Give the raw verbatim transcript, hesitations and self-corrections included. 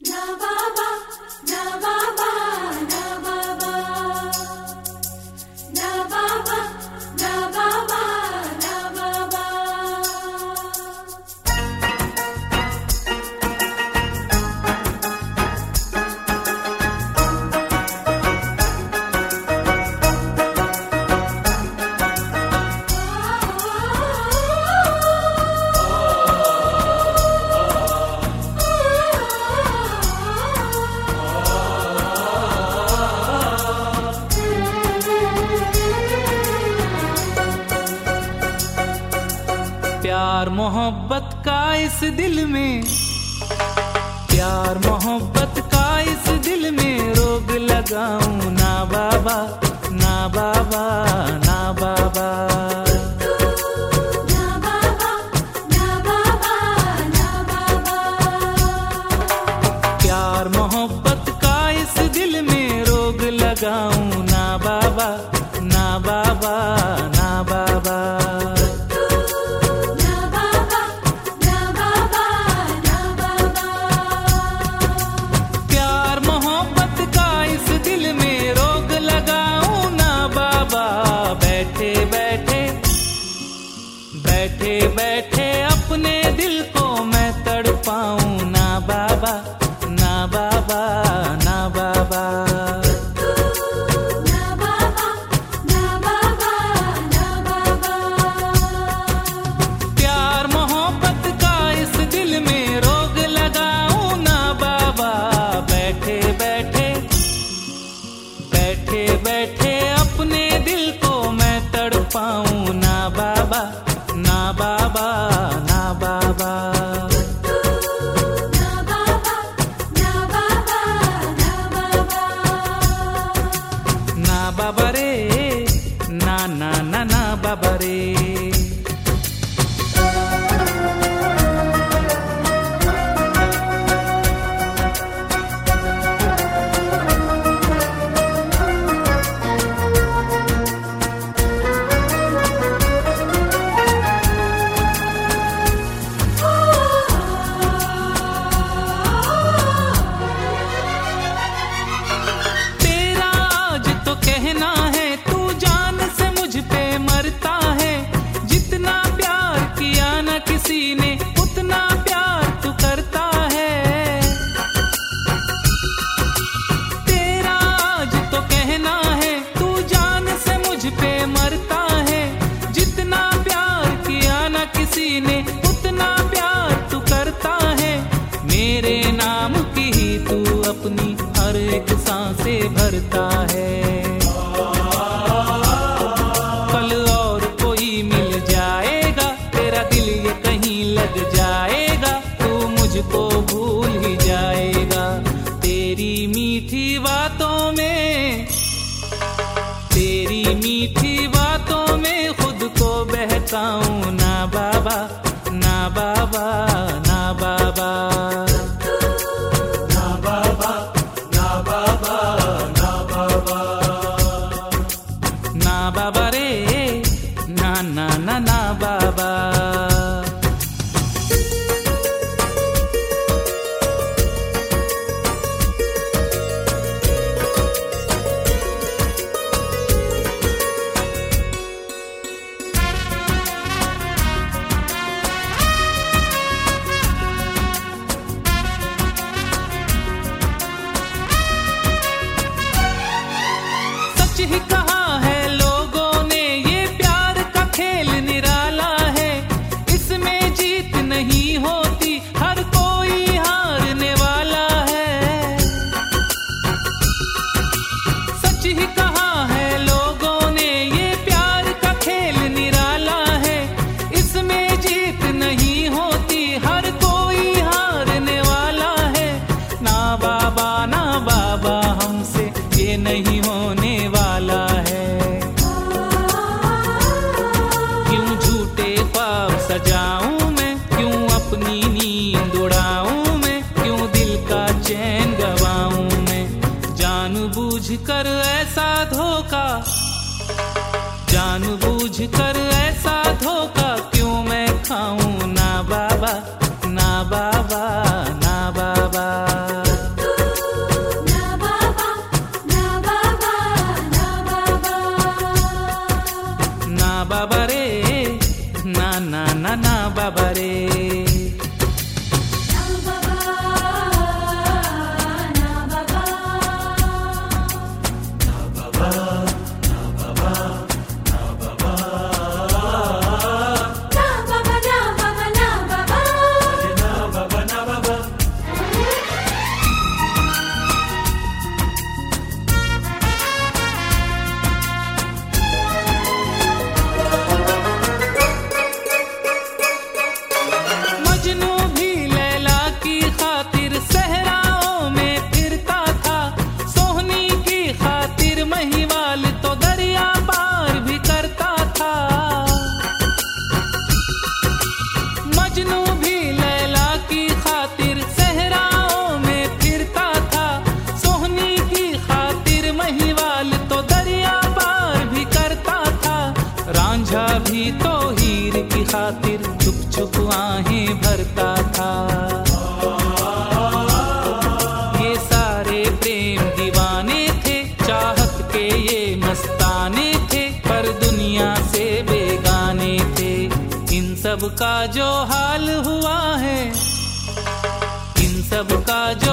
प्यार मोहब्बत का इस दिल में, प्यार मोहब्बत का इस दिल में रोग लगाऊं ना बाबा, ना बाबा, ना बाबा। ना बाबा, ना बाबा, ना बाबा। प्यार मोहब्बत का इस दिल में रोग लगाऊं ना बाबा, ना बाबा, ना बाबा। बैठे बैठे अपने दिल को मैं तड़पाऊं ना बाबा, ना बाबा, ना बाबा। ना बाबा, ना बाबा, ना बाबा। प्यार मोहब्बत का इस दिल में रोग लगाऊं ना बाबा। बैठे बैठे बैठे बैठे अपने दिल को मैं तड़पाऊं ना बाबा, ना बाबा, ना बाबा। ना बाबा, ना बाबा, ना बाबा। ना बाबा रे, ना ना ना ना बाबा रे। कहना है तू जान से मुझ पे मरता है, जितना प्यार किया न किसी ने उतना प्यार तू करता है। तेरा आज तो कहना है तू जान से मुझ पे मरता है, जितना प्यार किया न किसी ने उतना प्यार तू करता है। मेरे नाम की ही तू अपनी हर एक सांसें भरता है। मुझको भूल ही जाएगा तेरी मीठी बातों में, तेरी मीठी बातों में खुद को बहकाऊं ना बाबा, ना बाबा, ना बाबा। ना बाबा, ना बाबा, ना बाबा। ना बाबा रे, ना ना ना ना बाबा। ही कहा है लोगों ने ये प्यार का खेल निराला है, इसमें जीत नहीं होती हर कोई हारने वाला है। सच ही कहा है लोगों ने ये प्यार का खेल निराला है, इसमें जीत नहीं होती हर कोई हारने वाला है। ना बाबा, ना बाबा हमसे ये नहीं होने वाला है। क्यों झूठे ख्वाब सजाऊं मैं, क्यों अपनी नींद उड़ाऊं मैं, क्यों दिल का चैन गवाऊं मैं। जानबूझकर ऐसा धोखा, जानबूझकर ऐसा धोखा क्यों मैं खाऊं ना बाबा, ना बाबा, ना बाबा। का जो हाल हुआ है, इन सब का